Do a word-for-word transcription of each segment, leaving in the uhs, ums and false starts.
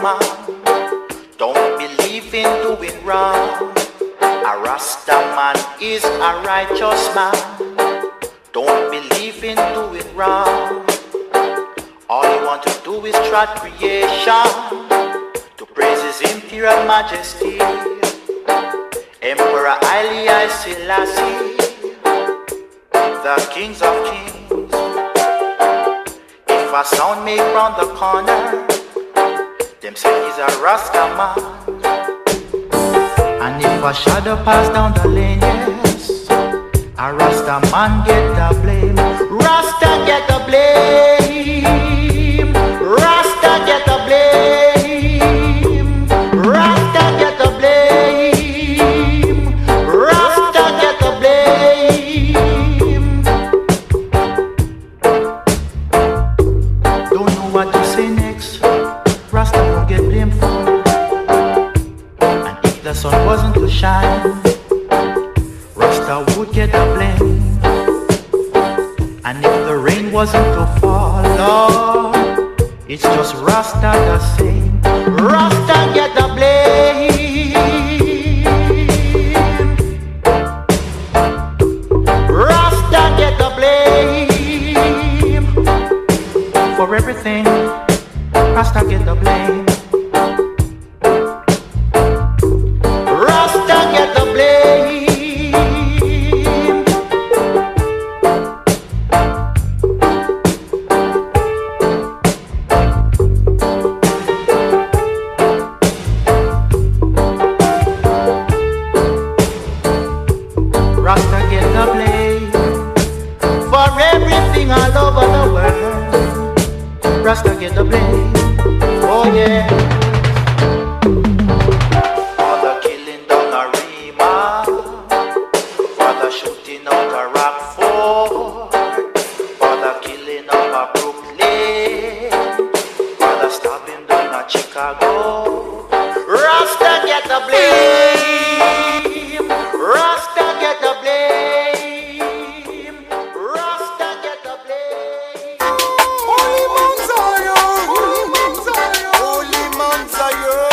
man. Don't believe in doing wrong. A Rasta man is a righteous man. Don't believe in doing wrong. All you want to do is trot creation to praise his imperial majesty. Emperor Haile I Selassie, the kings of kings. If a sound make round the corner, them say he's a Rasta man. And if a shadow pass down the lane, yes, a Rasta man get the blame. Rasta get the blame. Rasta get the blame. Rasta get the blame. Rasta get the blame. Don't know what to say next. Rasta won't get blamed for. And if the sun wasn't to shine, Rasta would get the blame. And if the rain wasn't to fall, Lord, it's just Rasta the same. Rasta get the blame. Rasta get the blame. For everything, Rasta get the blame. Rasta get the blame. Rasta get the blame for everything all over the world. Rasta get the blame. Oh yeah. For the killing down a Rima, for the shooting out a Rockford, for the killing of a Brooklyn, for the stabbing down a Chicago. Rasta get the blame. Rasta get the blame. Rasta get the blame. Holy Mount Zion, Holy Mount Zion, Holy Mount Zion,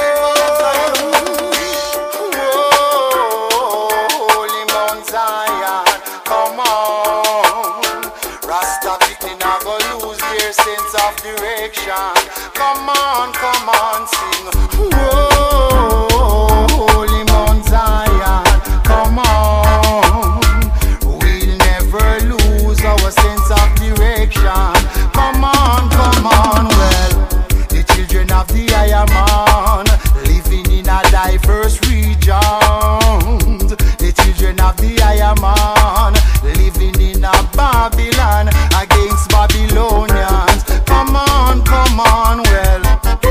Holy Mount Zion. Come on, Rasta people never lose their sense of direction. Come on, come on, sing. Whoa, Holy Mount Zion. Come on, we'll never lose our sense of direction. Come on, come on, well, the children of the higher man, living in a diverse region. The children of the higher man, living in a Babylon against Babylonians. Come on, come on, well.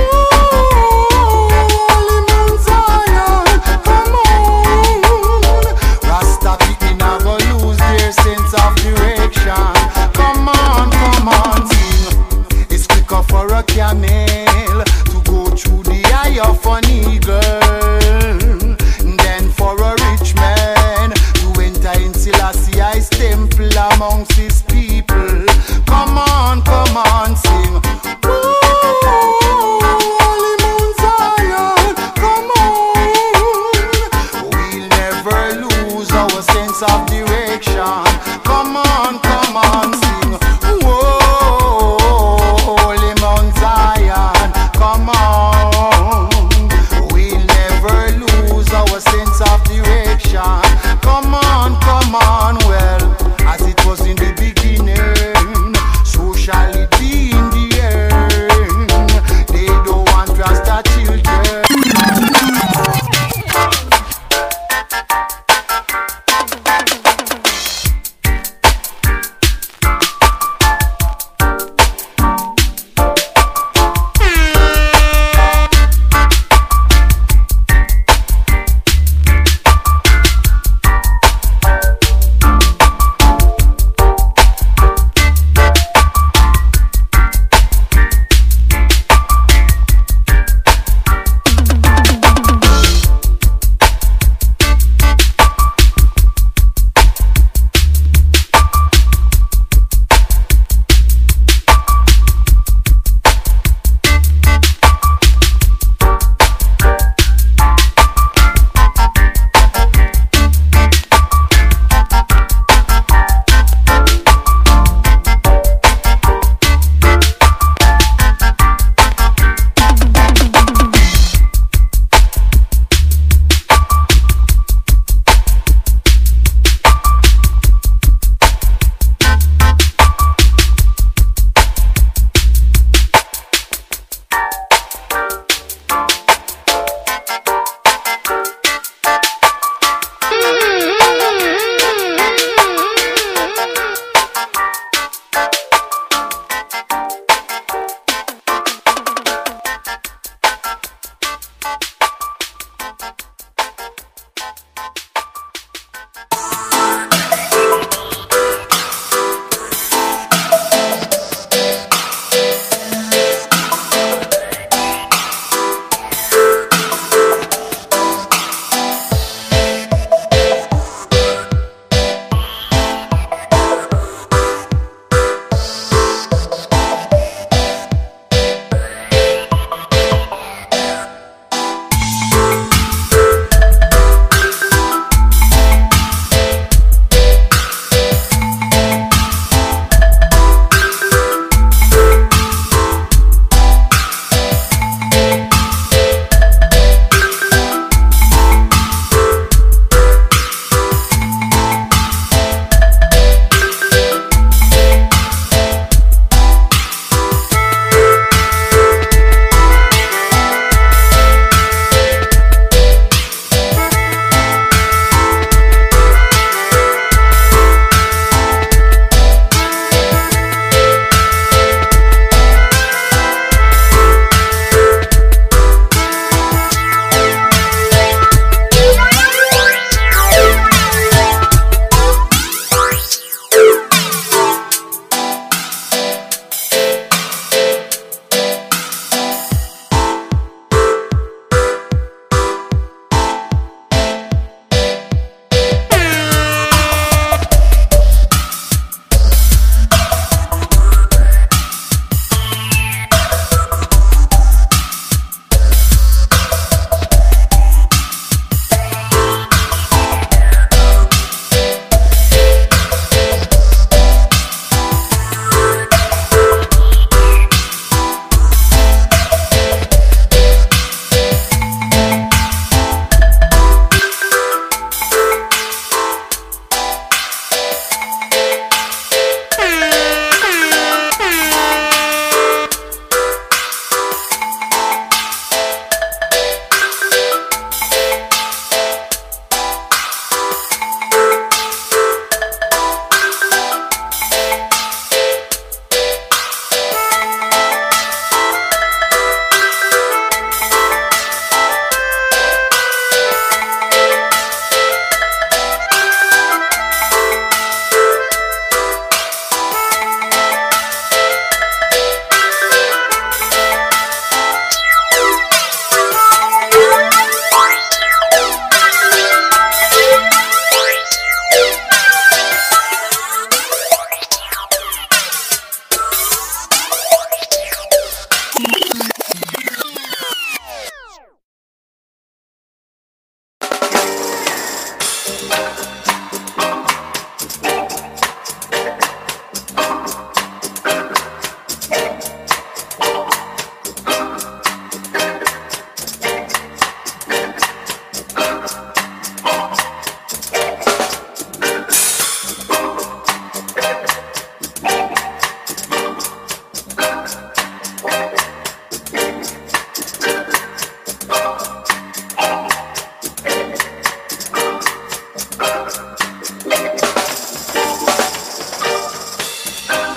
Holy Mount Zion, come on. Rasta people never lose their sense of direction. Come on, come on, sing. It's quicker for a camel to go through the eye of an eagle than for a rich man to enter in Selassie's temple amongst his people. Come on, come on, sing. Ooh.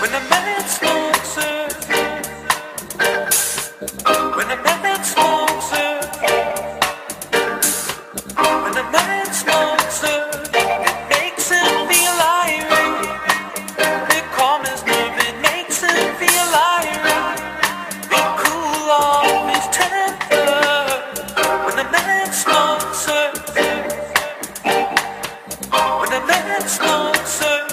When a man smokes her, when a man smokes her, when a man smokes her, it makes him feel irate. It calms his nerve, it makes him feel irate. It cool off his temper. When a man smokes her, when a man smokes her,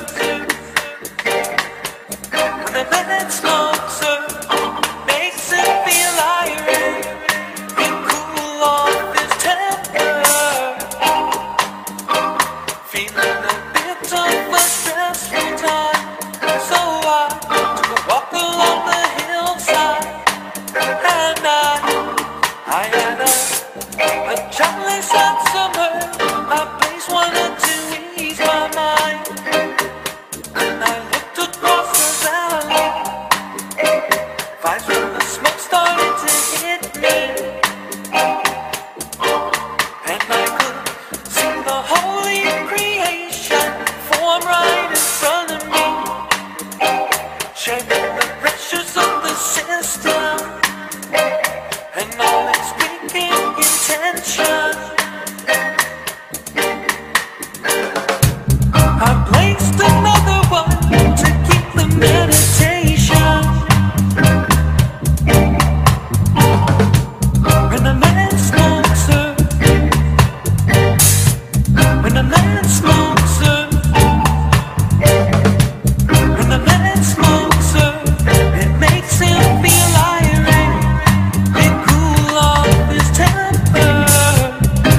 when a man smokes her, makes him feel irate. It cool off his temper. Feeling a bit of a stressful time, so I took a walk along the hillside, and I, I had a, a jolly sad summer. A place wanted to ease my mind, and I looked across the valley. Vibes from the smoke started to hit me, and I could see the holy creation form right in front of me, sharing the pressures of the system and all its wicked intention. I placed another one to keep the meditation. When a man smokes her, when a man smokes her, when a man smokes her, it makes him feel irate. It cool off his temper.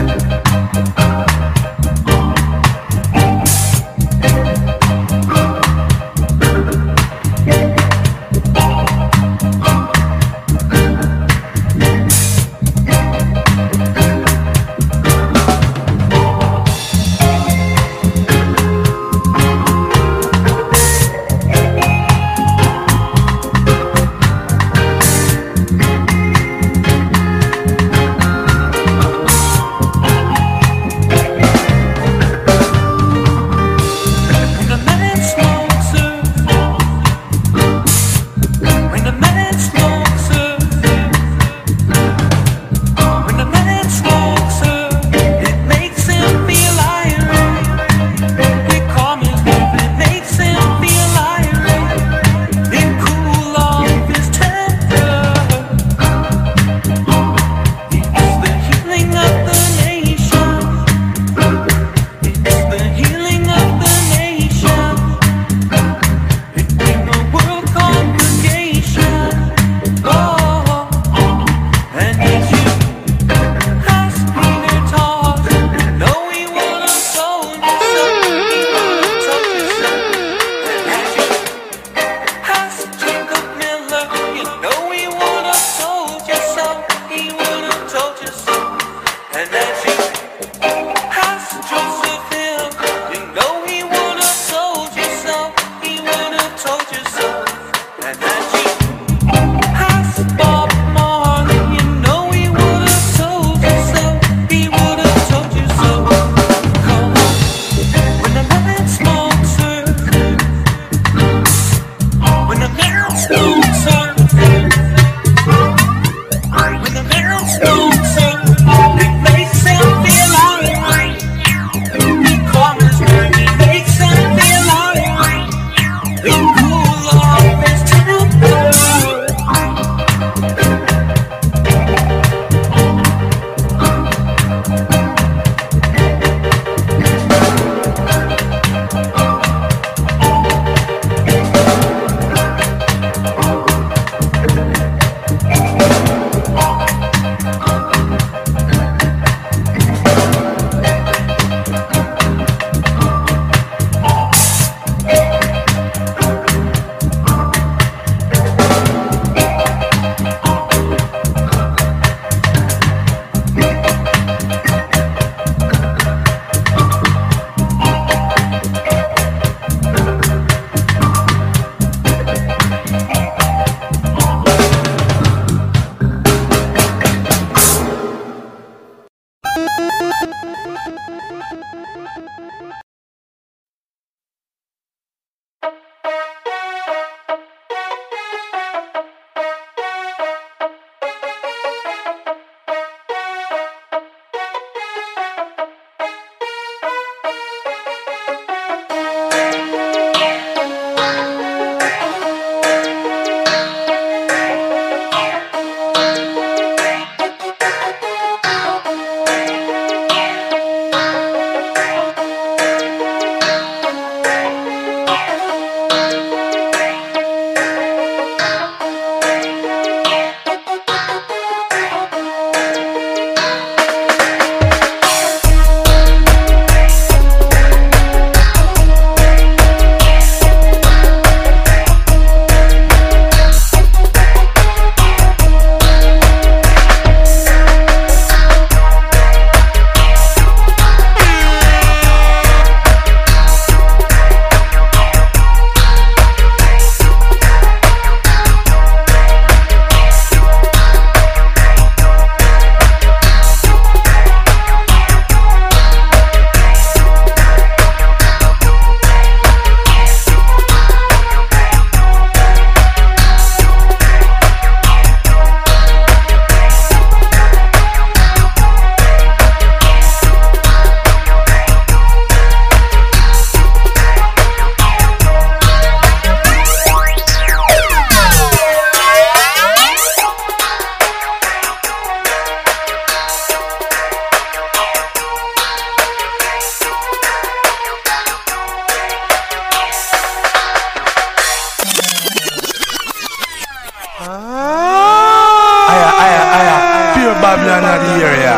Babylon of the area.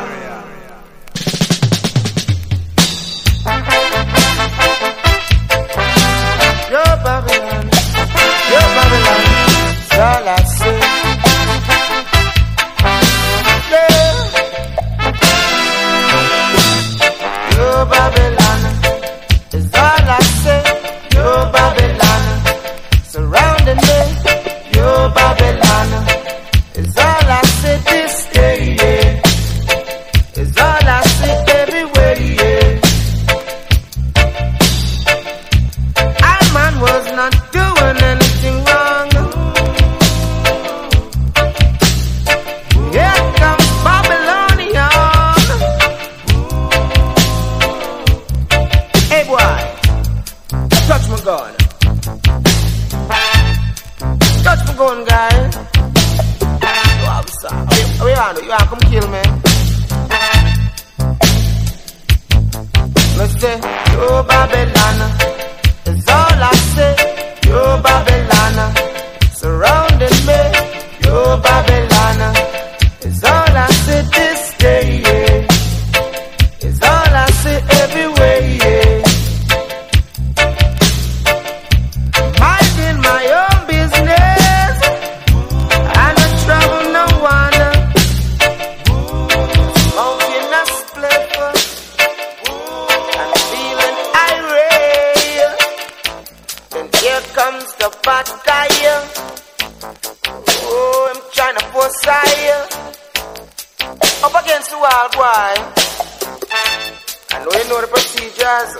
Yo Babylon, yo Babylon, that's all I say. Yeah. Yo Babylon, is all I say. Yo Babylon, surrounding me. Yo Babylon, is all I say this day. Yeah. Is all I say everywhere. Yeah. Man was not doing anything wrong. Here comes Babylonian. Hey boy, touch my gun. Touch my gun, guy. You officer, where you are? You want to come kill me? Let's say, oh Babylon. Is all I say, yo Babylon, surrounding me, yo Babylon, is all I say this day, yeah. Is all I say everywhere, yeah. Minding my own business, I don't trouble no one. Smoking a spliff and feeling irate. Here comes the bad guy. Oh, I'm trying to force fire up against the wall, boy. I know you know the procedures.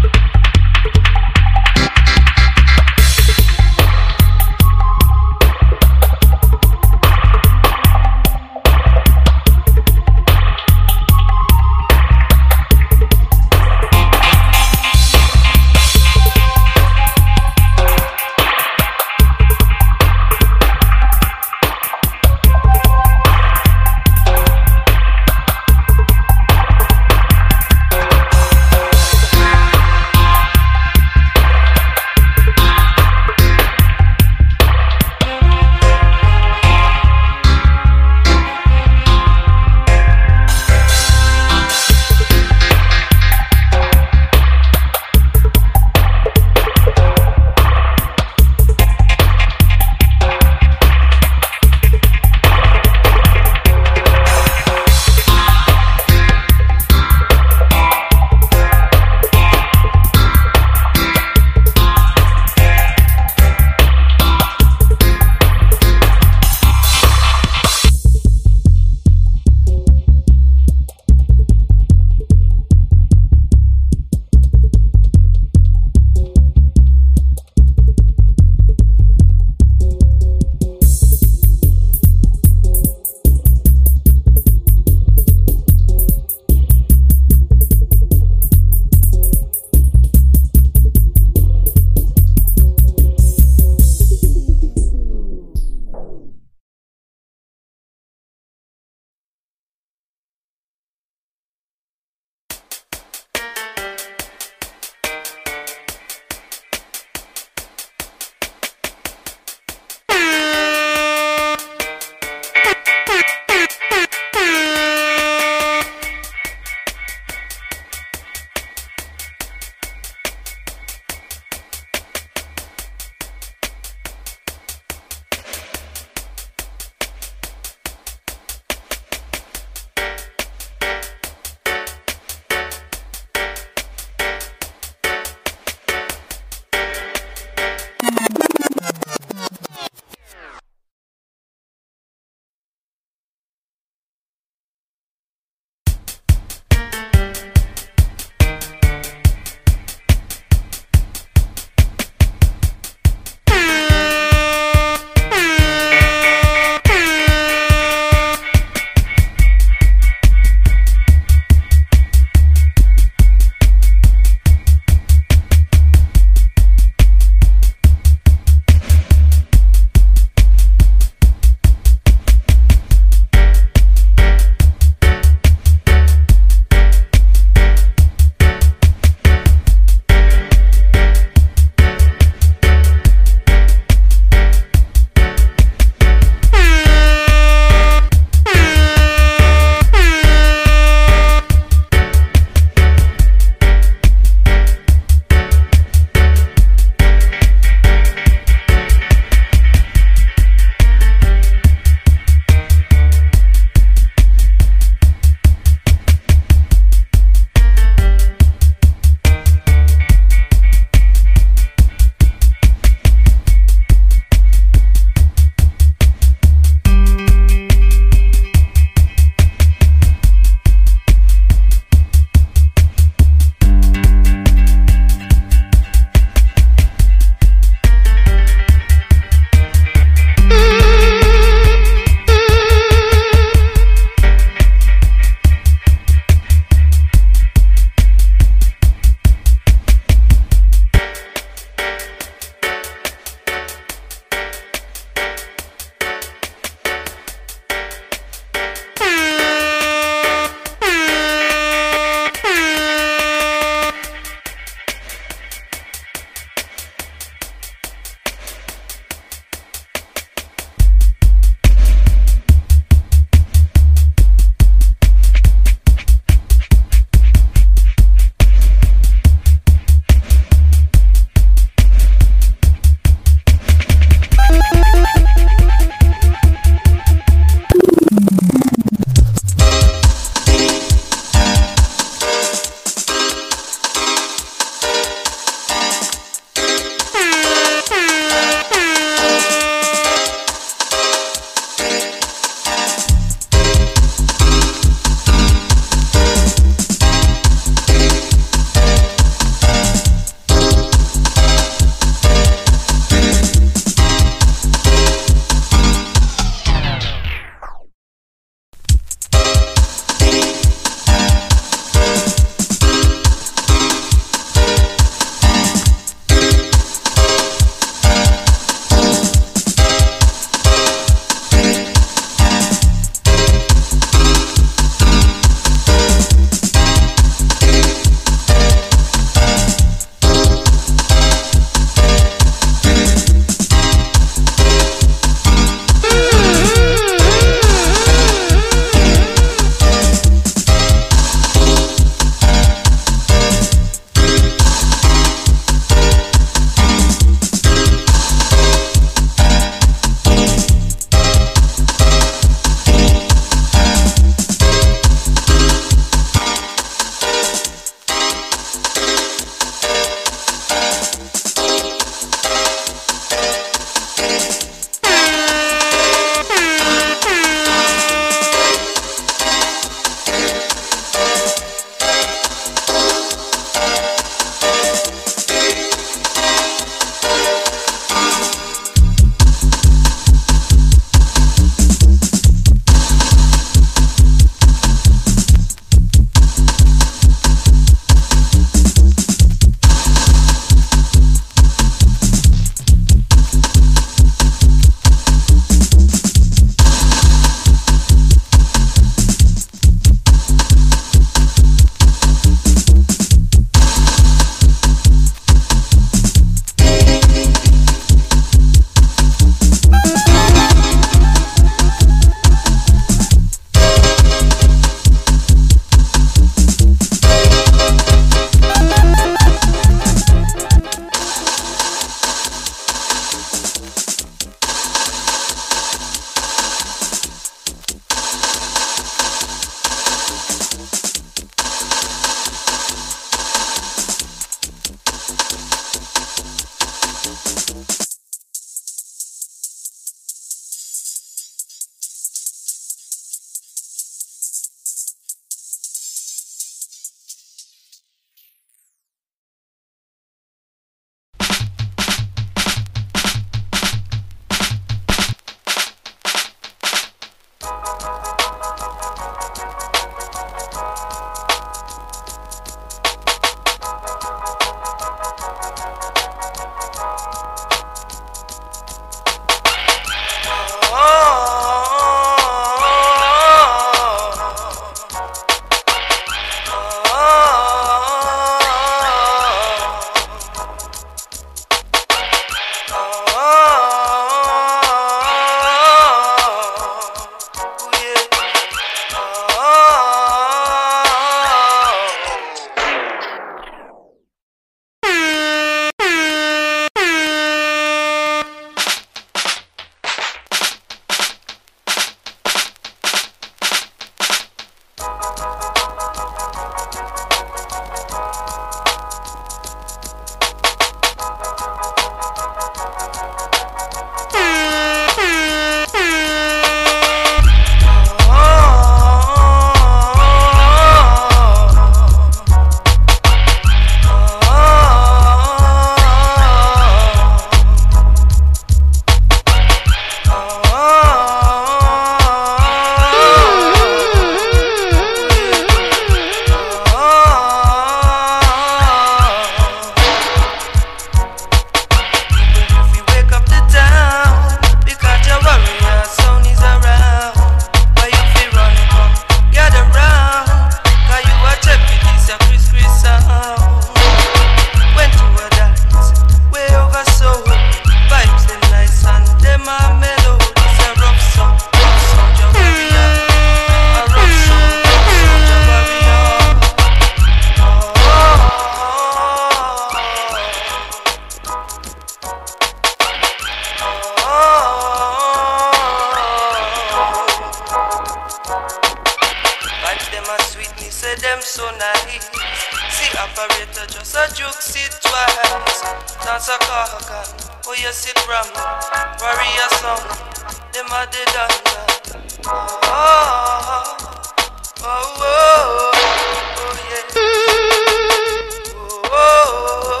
juke sit twice. Dance a kaka, oh you sit ram. Warrior song, them a the dance. Oh, oh, oh, oh, oh, yeah. Oh, oh, oh,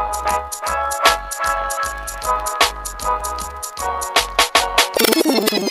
Thank you.